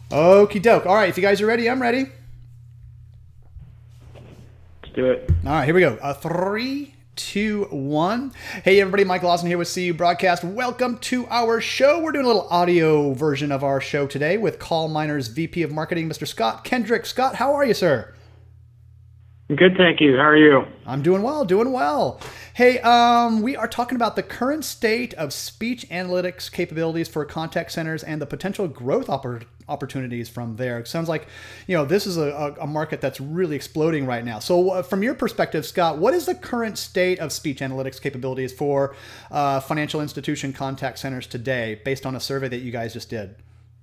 Okie doke. All right, if you guys are ready, I'm ready. Let's do it. All right, here we go. Three, two, one. Hey, everybody, Mike Lawson here with CU Broadcast. Welcome to our show. We're doing a little audio version of our show today with Call Miner's VP of Marketing, Mr. Scott Kendrick. Scott, how are you, sir? Good, thank you. How are you? I'm doing well, doing well. Hey, we are talking about the current state of speech analytics capabilities for contact centers and the potential growth opportunities from there. It sounds like, this is a market that's really exploding right now. So from your perspective, Scott, what is the current state of speech analytics capabilities for financial institution contact centers today based on a survey that you guys just did?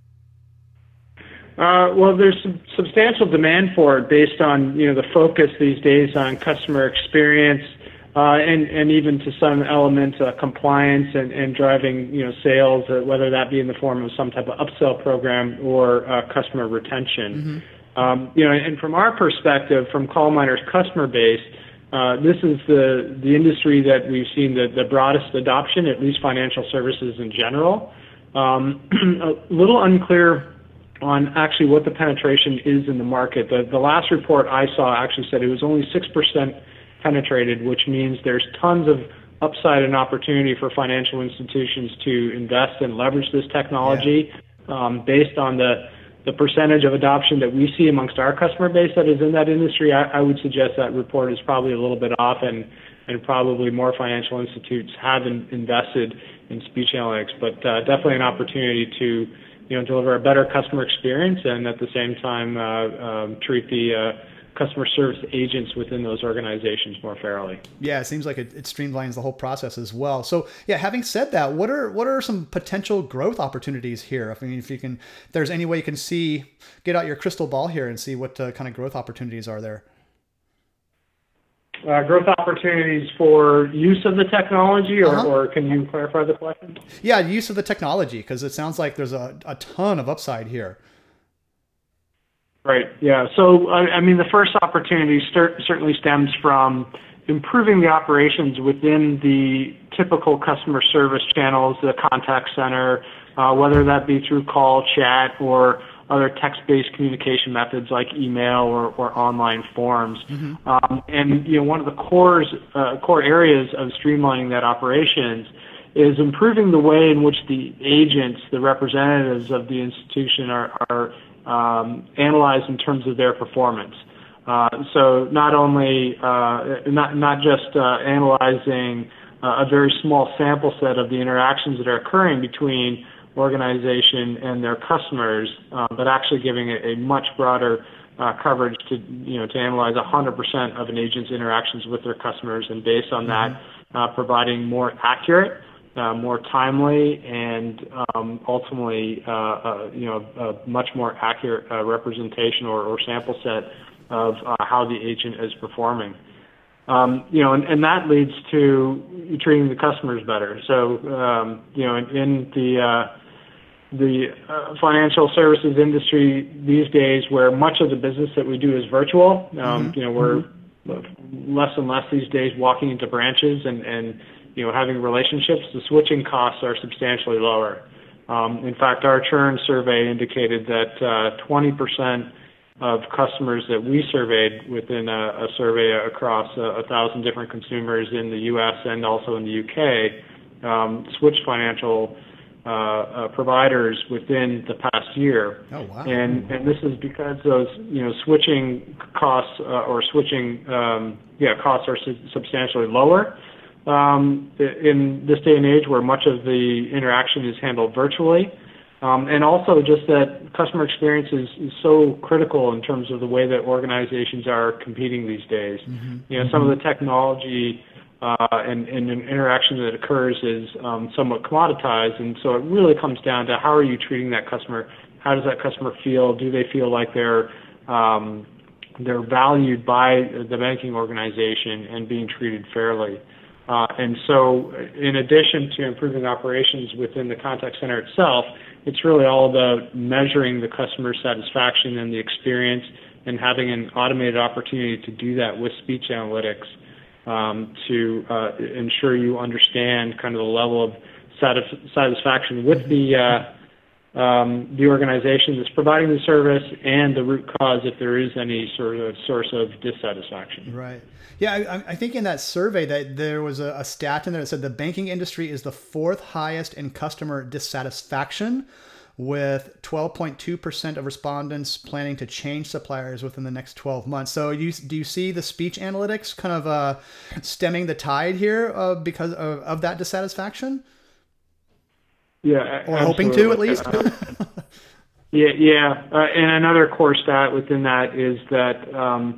Well, there's some substantial demand for it based on the focus these days on customer experience and even to some element compliance and driving sales, whether that be in the form of some type of upsell program or customer retention. Mm-hmm. And from our perspective, from CallMiner's customer base, this is the industry that we've seen the broadest adoption, at least financial services in general. A little unclear on actually what the penetration is in the market. The last report I saw actually said it was only 6% penetrated, which means there's tons of upside and opportunity for financial institutions to invest and leverage this technology. Based on the percentage of adoption that we see amongst our customer base that is in that industry, I would suggest that report is probably a little bit off, and probably more financial institutes have invested in speech analytics, but definitely an opportunity to deliver a better customer experience and at the same time treat the customer service agents within those organizations more fairly. Yeah, it seems like it streamlines the whole process as well. So yeah, having said that, what are some potential growth opportunities here? I mean, if there's any way you can get out your crystal ball here and see what kind of growth opportunities are there. Growth opportunities for use of the technology, or can you clarify the question? Yeah, use of the technology, because it sounds like there's a ton of upside here. Right, yeah. So, I mean, the first opportunity certainly stems from improving the operations within the typical customer service channels, the contact center, whether that be through call, chat, or other text-based communication methods like email or online forms. Mm-hmm. And one of the core areas of streamlining that operations is improving the way in which the agents, the representatives of the institution, are analyzed in terms of their performance. So not only not just analyzing a very small sample set of the interactions that are occurring between organization and their customers, but actually giving a much broader coverage to analyze 100% of an agent's interactions with their customers, and based on that, providing more accurate, more timely, and ultimately a much more accurate representation or sample set of how the agent is performing. And that leads to treating the customers better. So, in the financial services industry these days, where much of the business that we do is virtual, we're less and less these days walking into branches and having relationships. The switching costs are substantially lower. In fact, our churn survey indicated that 20% of customers that we surveyed within a survey across 1,000 different consumers in the U.S. and also in the U.K. Switched financial providers within the past year. Oh, wow. And this is because those switching costs costs are substantially lower in this day and age where much of the interaction is handled virtually. And also just that customer experience is so critical in terms of the way that organizations are competing these days. Mm-hmm. Some of the technology and interaction that occurs is somewhat commoditized, and so it really comes down to how are you treating that customer? How does that customer feel? Do they feel like they're valued by the banking organization and being treated fairly? And so in addition to improving operations within the contact center itself, it's really all about measuring the customer satisfaction and the experience and having an automated opportunity to do that with speech analytics to ensure you understand kind of the level of satisfaction with the the organization that's providing the service and the root cause if there is any sort of source of dissatisfaction. Right. Yeah, I think in that survey that there was a stat in there that said the banking industry is the fourth highest in customer dissatisfaction, with 12.2% of respondents planning to change suppliers within the next 12 months. So do you see the speech analytics kind of stemming the tide here because of that dissatisfaction? Yeah, or hoping to at least. Yeah. And another core stat within that is that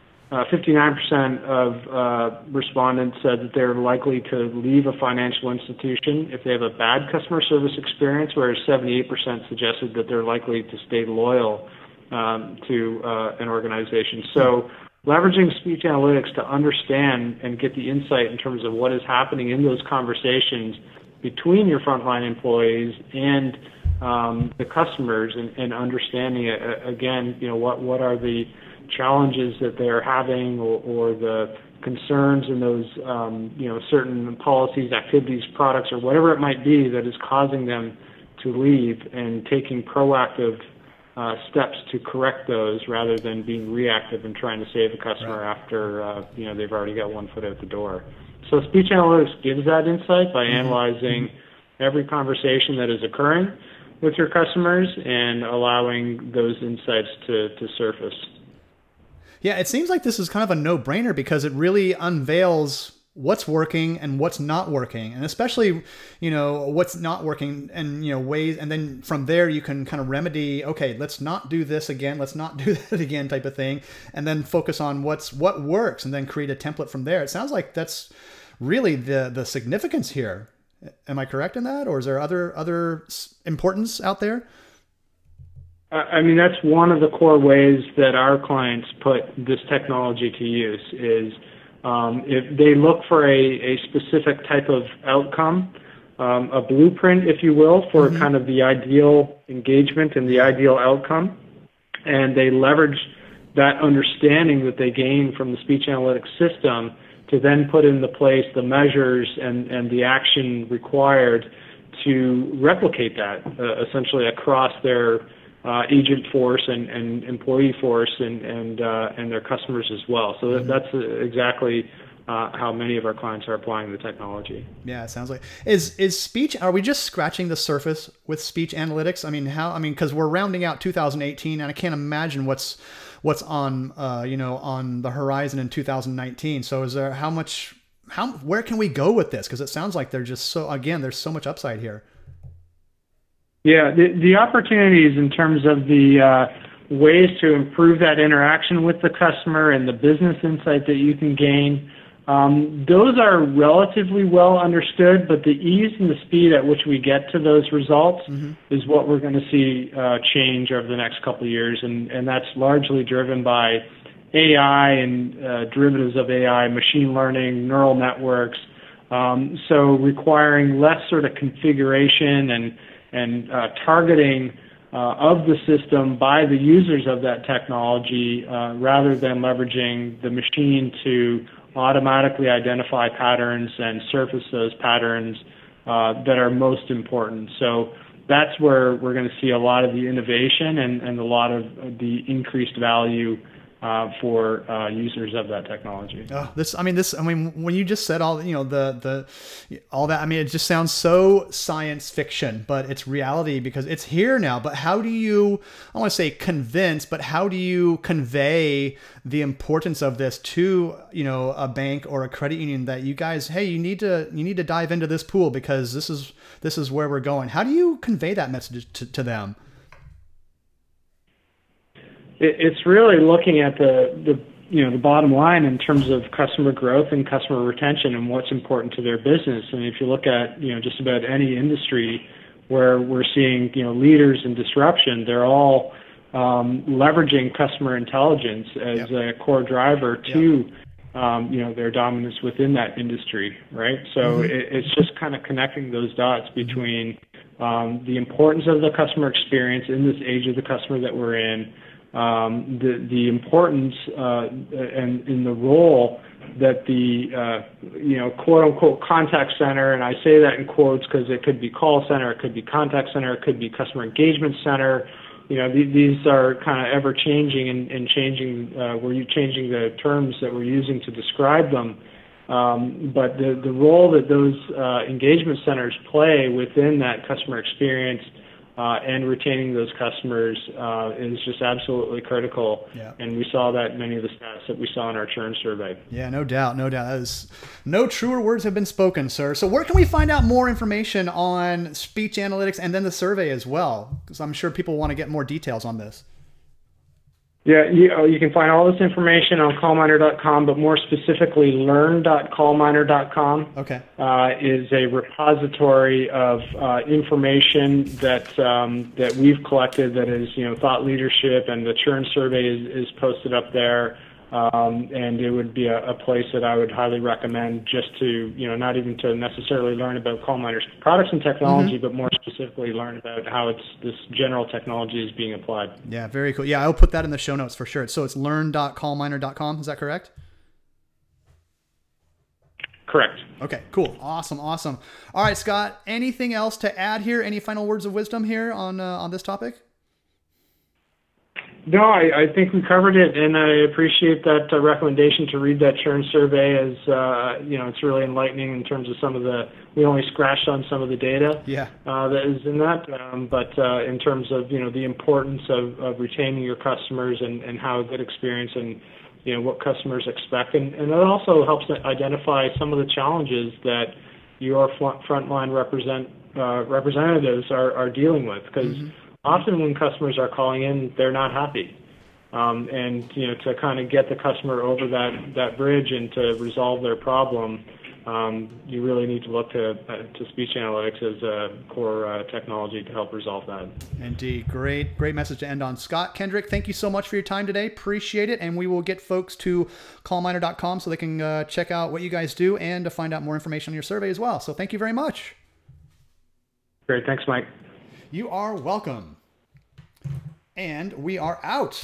59% of respondents said that they're likely to leave a financial institution if they have a bad customer service experience, whereas 78% suggested that they're likely to stay loyal to an organization. So leveraging speech analytics to understand and get the insight in terms of what is happening in those conversations between your frontline employees and the customers, and understanding again, what are the challenges that they're having, or the concerns in those certain policies, activities, products, or whatever it might be that is causing them to leave, and taking proactive steps to correct those rather than being reactive and trying to save a customer after they've already got one foot out the door. So speech analytics gives that insight by analyzing every conversation that is occurring with your customers and allowing those insights to surface. Yeah, it seems like this is kind of a no-brainer because it really unveils what's working and what's not working, and especially, what's not working, and ways, and then from there you can kind of remedy, okay, let's not do this again, let's not do that again, type of thing, and then focus on what works, and then create a template from there. It sounds like that's really the significance here. Am I correct in that, or is there other importance out there? I mean, that's one of the core ways that our clients put this technology to use is if they look for a specific type of outcome, a blueprint, if you will, for kind of the ideal engagement and the ideal outcome, and they leverage that understanding that they gain from the speech analytics system to then put into place the measures and the action required to replicate that essentially across their agent force and employee force and their customers as well. So that's exactly how many of our clients are applying the technology. Yeah, it sounds like is speech. Are we just scratching the surface with speech analytics? Because we're rounding out 2018, and I can't imagine what's on on the horizon in 2019. So is there where can we go with this? Because it sounds like there's so much upside here. Yeah, the opportunities in terms of the ways to improve that interaction with the customer and the business insight that you can gain, those are relatively well understood, but the ease and the speed at which we get to those results is what we're going to see change over the next couple of years, and that's largely driven by AI and derivatives of AI, machine learning, neural networks, so requiring less sort of configuration and targeting of the system by the users of that technology rather than leveraging the machine to automatically identify patterns and surface those patterns that are most important. So that's where we're going to see a lot of the innovation and a lot of the increased value for users of that technology. When you just said all, all that, it just sounds so science fiction, but it's reality because it's here now. But how do you, I want to say convince, but how do you convey the importance of this to, a bank or a credit union that you guys, hey, you need to dive into this pool because this is where we're going. How do you convey that message to them? It's really looking at the bottom line in terms of customer growth and customer retention and what's important to their business. And if you look at just about any industry where we're seeing leaders in disruption, they're all leveraging customer intelligence as a core driver to their dominance within that industry, right? So it's just kind of connecting those dots between the importance of the customer experience in this age of the customer that we're in, the importance and in the role that the quote unquote contact center, and I say that in quotes because it could be call center, it could be contact center, it could be customer engagement center. These are kind of ever changing and changing. We're changing the terms that we're using to describe them. But the role that those engagement centers play within that customer experience and retaining those customers is just absolutely critical. Yeah. And we saw that in many of the stats that we saw in our churn survey. Yeah, no doubt. That is, no truer words have been spoken, sir. So where can we find out more information on speech analytics and then the survey as well? Because I'm sure people want to get more details on this. Yeah, you can find all this information on callminer.com, but more specifically, learn.callminer.com is a repository of information that we've collected that is, thought leadership, and the churn survey is posted up there. And it would be a place that I would highly recommend just to, not even to necessarily learn about CallMiner's products and technology, but more specifically learn about how this general technology is being applied. Yeah, very cool. Yeah, I'll put that in the show notes for sure. So it's learn.callminer.com. Is that correct? Correct. Okay, cool. Awesome. All right, Scott, anything else to add here? Any final words of wisdom here on this topic? No, I think we covered it, and I appreciate that recommendation to read that churn survey. As it's really enlightening in terms of we only scratched on some of the data that is in that, but in terms of the importance of retaining your customers and how a good experience and what customers expect, and that also helps identify some of the challenges that your frontline representatives are dealing with, because often when customers are calling in, they're not happy. And to kind of get the customer over that bridge and to resolve their problem, you really need to look to speech analytics as a core technology to help resolve that. Indeed. Great message to end on. Scott Kendrick, thank you so much for your time today. Appreciate it. And we will get folks to callminer.com so they can check out what you guys do and to find out more information on your survey as well. So thank you very much. Great. Thanks, Mike. You are welcome. And we are out.